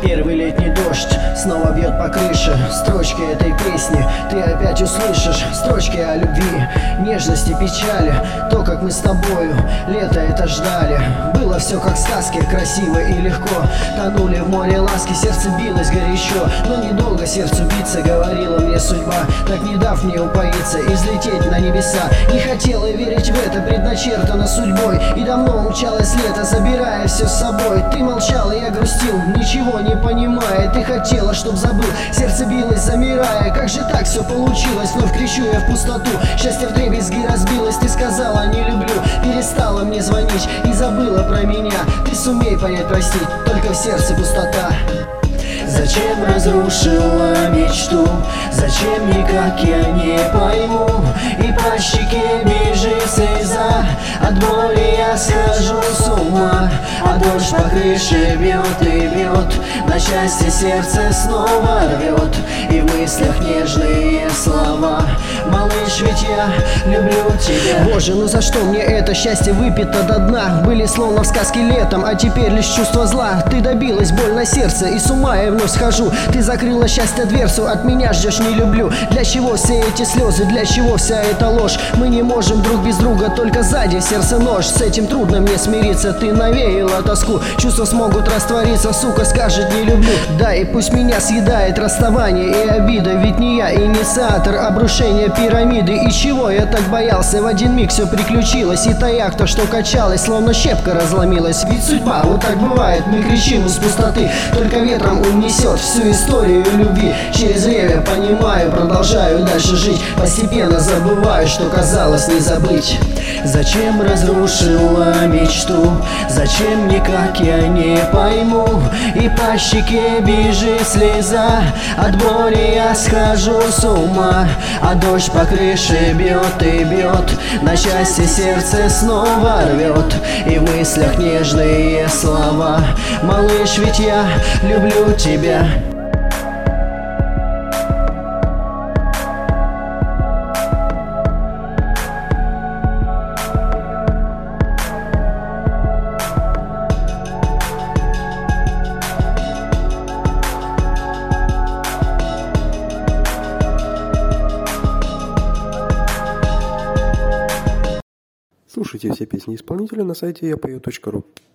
Первый летний дождь снова бьет по крыше. Строчки этой песни ты опять услышишь. Строчки о любви, нежности, печали. То, как мы с тобою лето это ждали. Было все как в сказке, красиво и легко. Тонули в море ласки, сердце билось горячо. Но недолго сердцу биться, говорила мне судьба, так не дав мне упоиться и взлететь на небеса. Не хотела верить в это, предначертано судьбой. И давно умчалось лето, забирая все с собой. Ты молчал, и я грустил, ничего не понимая. Ты хотела, чтоб забыл, сердце билось, замирая. Как же так все получилось, вновь кричу я в пустоту. Счастье вдребезги разбилось, ты сказала не люблю. Перестала мне звонить и забыла про меня. Ты сумей понять, простить, только в сердце пустота. Зачем разрушила мечту? Зачем никак я не пойму? И по щеке бежит слеза. От боли я схожу с ума. А дождь по крыше бьет и бьет. На счастье сердце снова рвет. И в мыслях нежные слова. Малыш, ведь я люблю тебя. Боже, ну за что мне это счастье выпито до дна? Были словно в сказке летом, а теперь лишь чувство зла. Ты добилась, боль на сердце, и с ума я вновь схожу. Ты закрыла счастье дверцу, от меня ждешь, не люблю. Для чего все эти слезы, для чего вся эта ложь? Мы не можем друг без друга, только сзади в сердце нож. С этим трудно мне смириться, ты навеяла тоску. Чувства смогут раствориться, сука скажет не люблю. Да, и пусть меня съедает расставание и обида. Ведь не я инициатор обрушения пирамиды. И чего я так боялся, в один миг все приключилось. И та яхта, что качалась, словно щепка разломилась. Ведь судьба, вот так бывает, мы кричим из пустоты. Только ветром унесет всю историю любви. Через время понимаю, продолжаю дальше жить. Постепенно забываю, что казалось не забыть. Зачем разрушила мечту? Зачем никак я не пойму? И по щеке бежит слеза. От боли я схожу с ума. А дождь по крыше бьет и бьет. На счастье сердце снова рвет. И в мыслях нежные слова. Малыш, ведь я люблю тебя. Слушайте все песни исполнителя на сайте yapою.ru.